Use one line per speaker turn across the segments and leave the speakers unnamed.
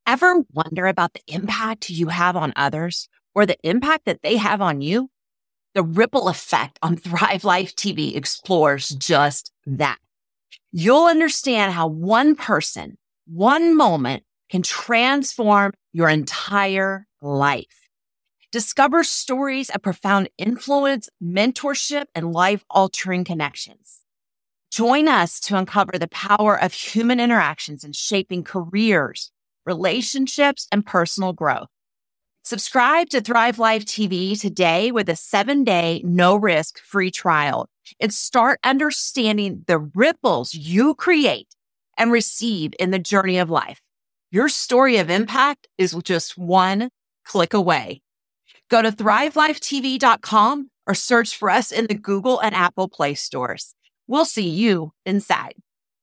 Ever wonder about the impact you have on others or the impact that they have on you? The Ripple Effect on Thrive Life TV explores just that. You'll understand how one person, one moment can transform your entire life. Discover stories of profound influence, mentorship, and life-altering connections. Join us to uncover the power of human interactions in shaping careers, relationships, and personal growth. Subscribe to Thrive Life TV today with a 7-day, no-risk free trial and start understanding the ripples you create and receive in the journey of life. Your story of impact is just one click away. Go to thrivelifetv.com or search for us in the Google and Apple Play stores. We'll see you inside.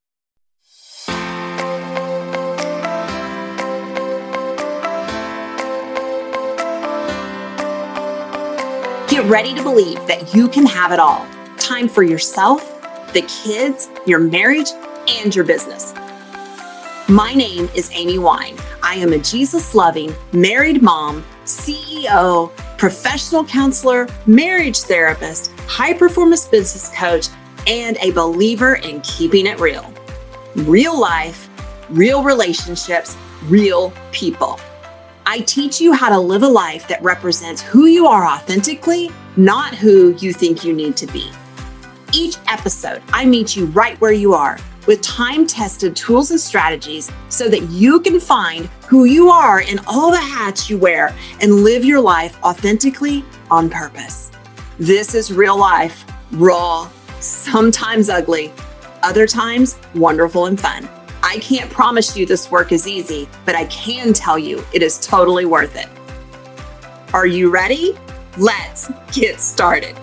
Get ready to believe that you can have it all. Time for yourself, the kids, your marriage, and your business. My name is Amy Wine. I am a Jesus-loving, married mom, CEO, professional counselor, marriage therapist, high-performance business coach, and a believer in keeping it real. Real life, real relationships, real people. I teach you how to live a life that represents who you are authentically, not who you think you need to be. Each episode, I meet you right where you are with time-tested tools and strategies so that you can find who you are in all the hats you wear and live your life authentically on purpose. This is real life, raw, sometimes ugly, other times wonderful and fun. I can't promise you this work is easy, but I can tell you it is totally worth it. Are you ready? Let's get started.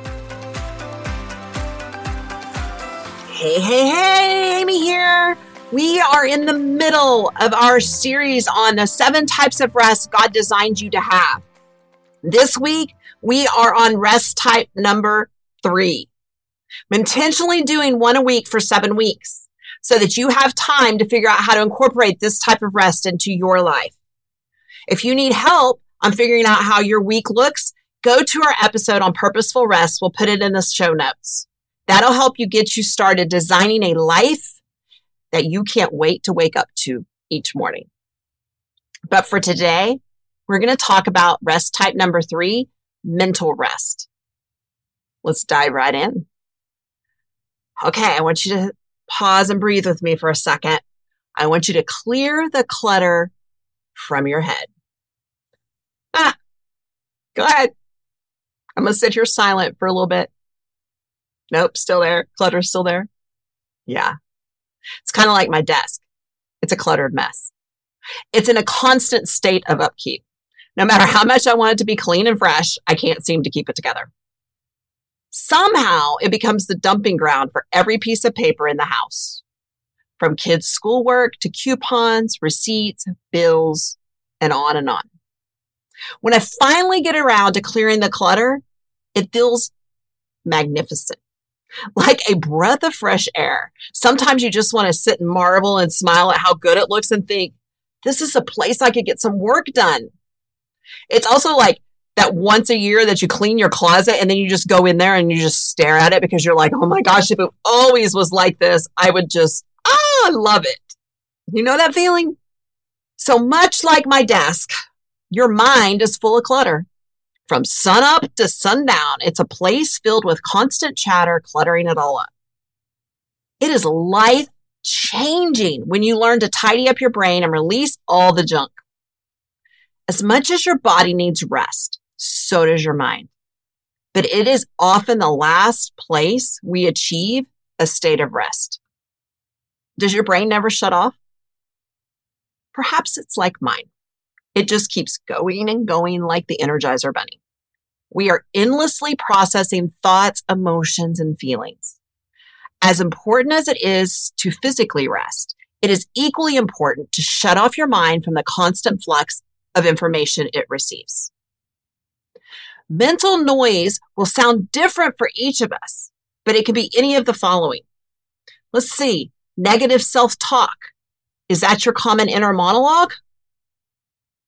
Hey, Amy here. We are in the middle of our series on the 7 types of rest God designed you to have. This week, we are on rest type number 3. I'm intentionally doing 1 a week for 7 weeks so that you have time to figure out how to incorporate this type of rest into your life. If you need help on figuring out how your week looks, go to our episode on purposeful rest. We'll put it in the show notes. That'll help you get you started designing a life that you can't wait to wake up to each morning. But for today, we're going to talk about rest type number 3, mental rest. Let's dive right in. Okay, I want you to pause and breathe with me for a second. I want you to clear the clutter from your head. Go ahead. I'm going to sit here silent for a little bit. Nope, still there. Clutter's still there. Yeah. It's kind of like my desk. It's a cluttered mess. It's in a constant state of upkeep. No matter how much I want it to be clean and fresh, I can't seem to keep it together. Somehow it becomes the dumping ground for every piece of paper in the house, from kids' schoolwork to coupons, receipts, bills, and on and on. When I finally get around to clearing the clutter, it feels magnificent, like a breath of fresh air. Sometimes you just want to sit and marvel and smile at how good it looks and think, this is a place I could get some work done. It's also like that once a year that you clean your closet and then you just go in there and you just stare at it because you're like, oh my gosh, if it always was like this, I would just, love it. You know that feeling? So much like my desk, your mind is full of clutter. From sunup to sundown, it's a place filled with constant chatter, cluttering it all up. It is life-changing when you learn to tidy up your brain and release all the junk. As much as your body needs rest, so does your mind. But it is often the last place we achieve a state of rest. Does your brain never shut off? Perhaps it's like mine. It just keeps going and going like the Energizer Bunny. We are endlessly processing thoughts, emotions, and feelings. As important as it is to physically rest, it is equally important to shut off your mind from the constant flux of information it receives. Mental noise will sound different for each of us, but it can be any of the following. Let's see. Negative self-talk. Is that your common inner monologue?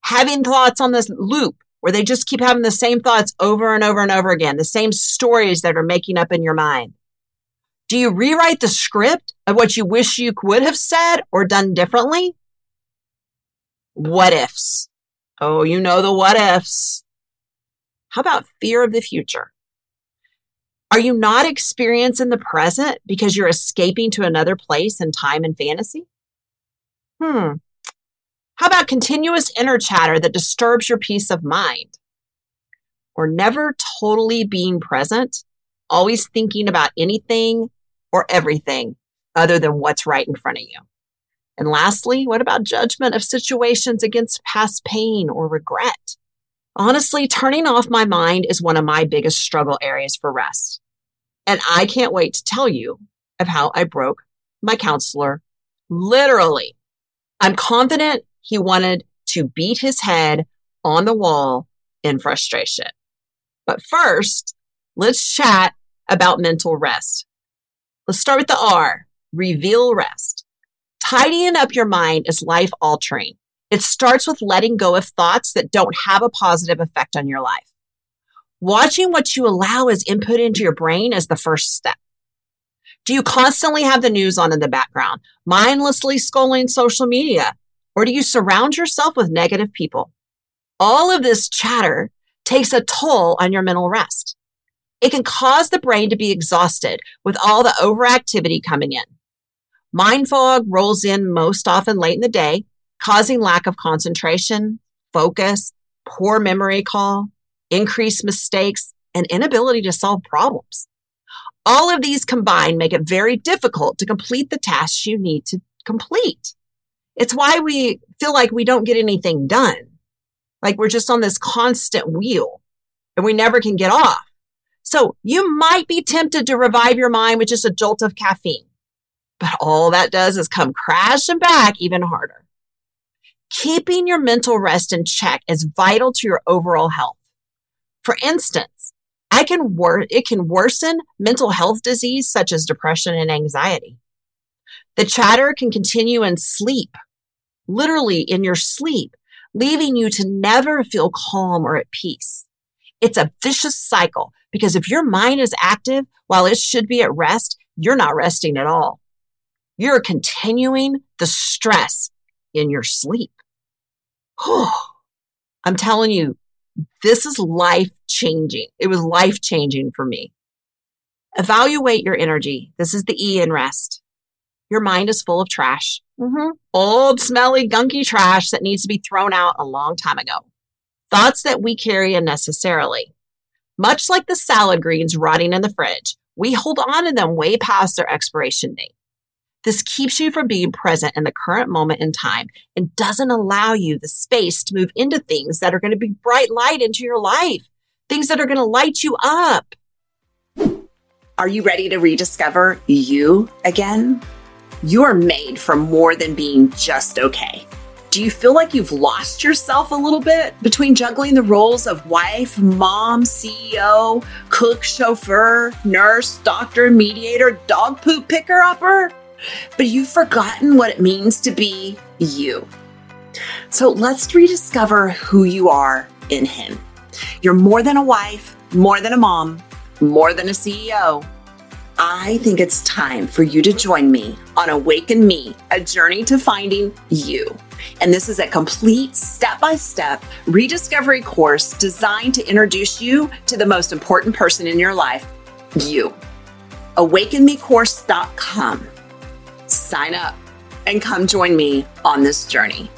having thoughts on this loop where they just keep having the same thoughts over and over and over again, the same stories that are making up in your mind? Do you rewrite the script of what you wish you would have said or done differently? What ifs? Oh, you know the what ifs. How about fear of the future? Are you not experiencing the present because you're escaping to another place in time and fantasy? How about continuous inner chatter that disturbs your peace of mind? Or never totally being present, always thinking about anything or everything other than what's right in front of you? And lastly, what about judgment of situations against past pain or regret? Honestly, turning off my mind is one of my biggest struggle areas for rest. And I can't wait to tell you of how I broke my counselor. Literally, I'm confident he wanted to beat his head on the wall in frustration. But first, let's chat about mental rest. Let's start with the R, reveal rest. Tidying up your mind is life altering. It starts with letting go of thoughts that don't have a positive effect on your life. Watching what you allow as input into your brain is the first step. Do you constantly have the news on in the background, mindlessly scrolling social media, or do you surround yourself with negative people? All of this chatter takes a toll on your mental rest. It can cause the brain to be exhausted with all the overactivity coming in. Mind fog rolls in most often late in the day, causing lack of concentration, focus, poor memory recall, increased mistakes, and inability to solve problems. All of these combined make it very difficult to complete the tasks you need to complete. It's why we feel like we don't get anything done. Like we're just on this constant wheel and we never can get off. So you might be tempted to revive your mind with just a jolt of caffeine, but all that does is come crashing back even harder. Keeping your mental rest in check is vital to your overall health. For instance, it can worsen mental health disease such as depression and anxiety. The chatter can continue in sleep, literally in your sleep, leaving you to never feel calm or at peace. It's a vicious cycle because if your mind is active while it should be at rest, you're not resting at all. You're continuing the stress in your sleep. I'm telling you, this is life-changing. It was life-changing for me. Evaluate your energy. This is the E in rest. Your mind is full of trash. Old, smelly, gunky trash that needs to be thrown out a long time ago. Thoughts that we carry unnecessarily. Much like the salad greens rotting in the fridge, we hold on to them way past their expiration date. This keeps you from being present in the current moment in time and doesn't allow you the space to move into things that are going to be bright light into your life, things that are going to light you up.
Are you ready to rediscover you again? You are made for more than being just okay. Do you feel like you've lost yourself a little bit between juggling the roles of wife, mom, CEO, cook, chauffeur, nurse, doctor, mediator, dog poop picker-upper? But you've forgotten what it means to be you. So let's rediscover who you are in Him. You're more than a wife, more than a mom, more than a CEO. I think it's time for you to join me on Awaken Me, a journey to finding you. And this is a complete step-by-step rediscovery course designed to introduce you to the most important person in your life, you. AwakenMeCourse.com. Sign up and come join me on this journey.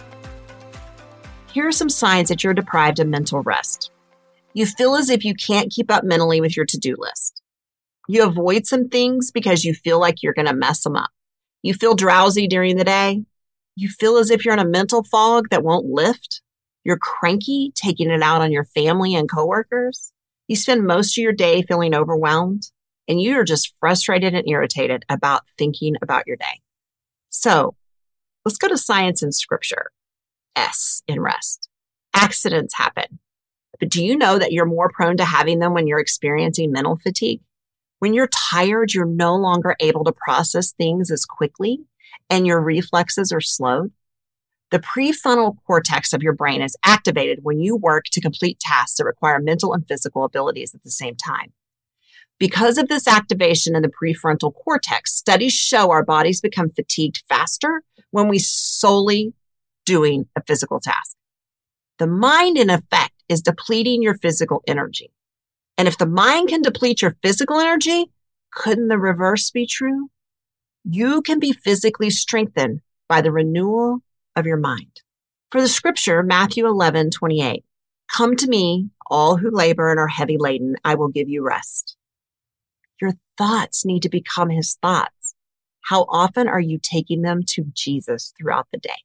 Here are some signs that you're deprived of mental rest. You feel as if you can't keep up mentally with your to-do list. You avoid some things because you feel like you're going to mess them up. You feel drowsy during the day. You feel as if you're in a mental fog that won't lift. You're cranky, taking it out on your family and coworkers. You spend most of your day feeling overwhelmed, and you're just frustrated and irritated about thinking about your day. So let's go to science and scripture. S in rest. Accidents happen. But do you know that you're more prone to having them when you're experiencing mental fatigue? When you're tired, you're no longer able to process things as quickly and your reflexes are slowed. The prefrontal cortex of your brain is activated when you work to complete tasks that require mental and physical abilities at the same time. Because of this activation in the prefrontal cortex, studies show our bodies become fatigued faster when we solely doing a physical task. The mind, in effect, is depleting your physical energy. And if the mind can deplete your physical energy, couldn't the reverse be true? You can be physically strengthened by the renewal of your mind. For the scripture, Matthew 11:28, "Come to me, all who labor and are heavy laden, I will give you rest." Your thoughts need to become his thoughts. How often are you taking them to Jesus throughout the day?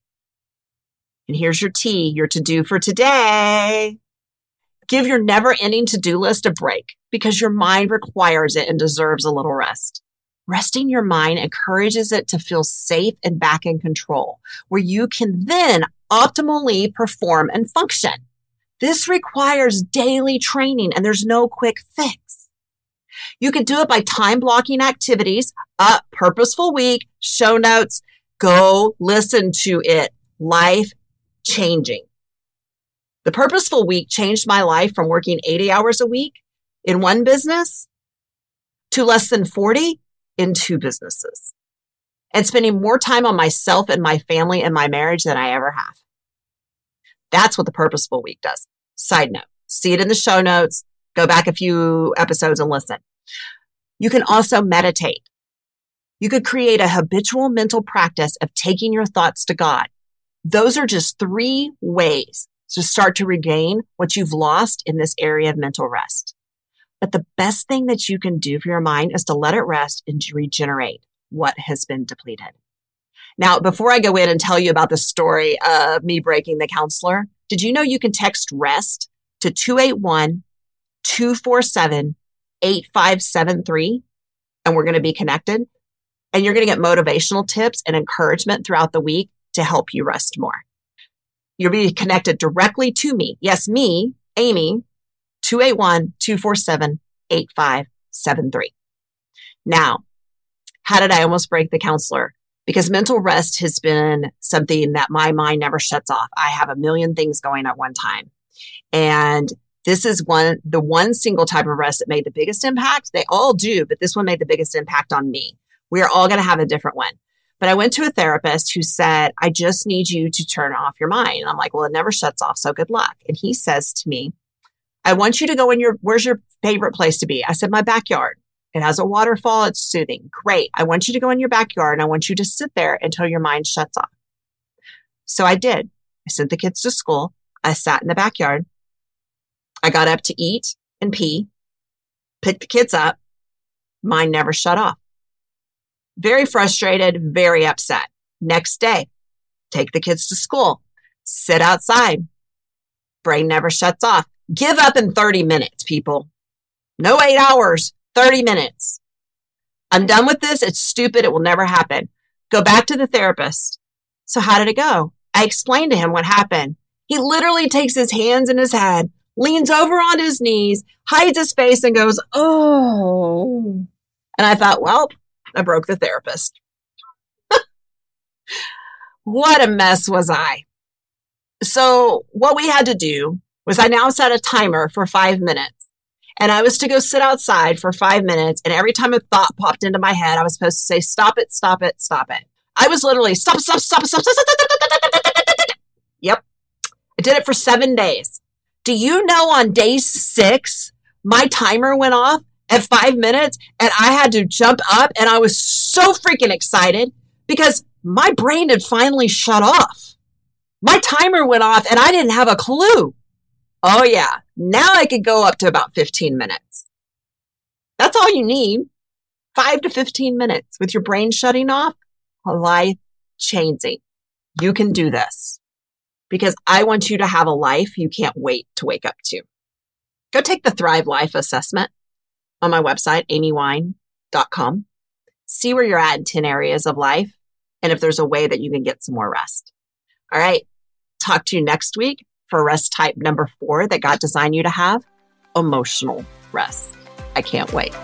And here's your T, your to-do for today. Give your never-ending to-do list a break because your mind requires it and deserves a little rest. Resting your mind encourages it to feel safe and back in control, where you can then optimally perform and function. This requires daily training, and there's no quick fix. You can do it by time blocking activities, purposeful week, show notes, go listen to it. Life changing. The purposeful week changed my life from working 80 hours a week in one business to less than 40 in two businesses, and spending more time on myself and my family and my marriage than I ever have. That's what the purposeful week does. Side note, see it in the show notes. Go back a few episodes and listen. You can also meditate. You could create a habitual mental practice of taking your thoughts to God. Those are just 3 ways to start to regain what you've lost in this area of mental rest. But the best thing that you can do for your mind is to let it rest and to regenerate what has been depleted. Now, before I go in and tell you about the story of me breaking the counselor, did you know you can text REST to 281-247-8573, and we're going to be connected, and you're going to get motivational tips and encouragement throughout the week to help you rest more. You'll be connected directly to me. Yes, me, Amy, 281-247-8573. Now, how did I almost break the counselor? Because mental rest has been something that my mind never shuts off. I have a million things going at one time. And this is the one single type of rest that made the biggest impact. They all do, but this one made the biggest impact on me. We are all going to have a different one. But I went to a therapist who said, I just need you to turn off your mind. And I'm like, well, it never shuts off. So good luck. And he says to me, I want you to go where's your favorite place to be? I said, my backyard. It has a waterfall. It's soothing. Great. I want you to go in your backyard and I want you to sit there until your mind shuts off. So I did. I sent the kids to school. I sat in the backyard. I got up to eat and pee, picked the kids up. Mine never shut off. Very frustrated, very upset. Next day, take the kids to school, sit outside. Brain never shuts off. Give up in 30 minutes, people. No 8 hours, 30 minutes. I'm done with this. It's stupid. It will never happen. Go back to the therapist. So how did it go? I explained to him what happened. He literally takes his hands in his head, leans over on his knees, hides his face and goes, oh. And I thought, well, I broke the therapist. What a mess was I. So what we had to do was I now set a timer for 5 minutes. And I was to go sit outside for 5 minutes. And every time a thought popped into my head, I was supposed to say, stop it, stop it, stop it. I was literally stop. Yep. I did it for 7 days. Do you know on day 6, my timer went off at 5 minutes and I had to jump up and I was so freaking excited because my brain had finally shut off. My timer went off and I didn't have a clue. Oh yeah. Now I could go up to about 15 minutes. That's all you need. 5 to 15 minutes with your brain shutting off. Life changing. You can do this because I want you to have a life you can't wait to wake up to. Go take the Thrive Life assessment on my website, amywine.com. See where you're at in 10 areas of life and if there's a way that you can get some more rest. All right. Talk to you next week for rest type number 4 that God designed you to have, emotional rest. I can't wait.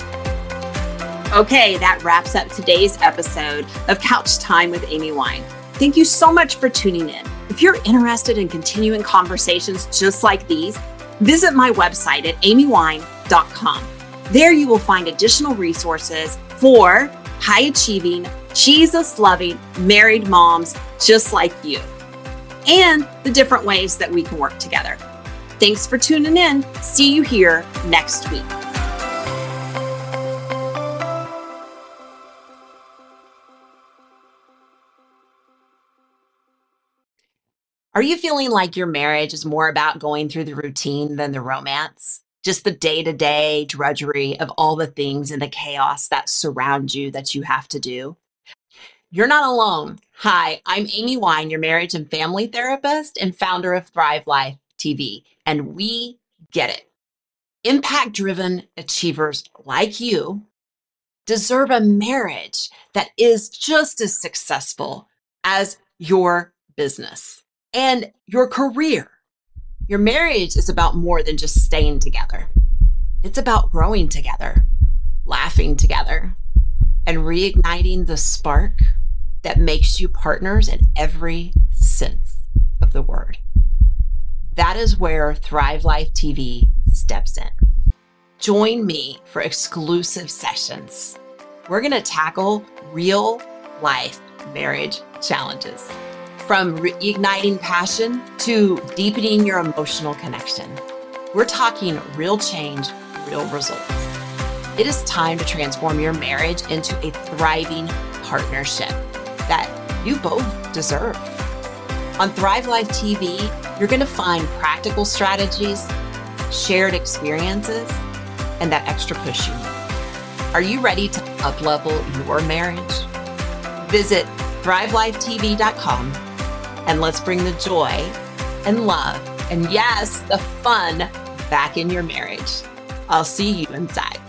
Okay, that wraps up today's episode of Couch Time with Amy Wine.
Thank you so much for tuning in. If you're interested in continuing conversations just like these, visit my website at amywine.com. There you will find additional resources for high-achieving, Jesus-loving, married moms just like you, and the different ways that we can work together. Thanks for tuning in. See you here next week.
Are you feeling like your marriage is more about going through the routine than the romance? Just the day-to-day drudgery of all the things and the chaos that surround you that you have to do? You're not alone. Hi, I'm Amy Wine, your marriage and family therapist and founder of Thrive Life TV, and we get it. Impact-driven achievers like you deserve a marriage that is just as successful as your business and your career. Your marriage is about more than just staying together. It's about growing together, laughing together, and reigniting the spark that makes you partners in every sense of the word. That is where Thrive Life TV steps in. Join me for exclusive sessions. We're going to tackle real life marriage challenges, from reigniting passion to deepening your emotional connection. We're talking real change, real results. It is time to transform your marriage into a thriving partnership that you both deserve. On Thrive Life TV, you're going to find practical strategies, shared experiences, and that extra push you need. Are you ready to up-level your marriage? Visit thrivelifetv.com and let's bring the joy and love and, yes, the fun back in your marriage. I'll see you inside.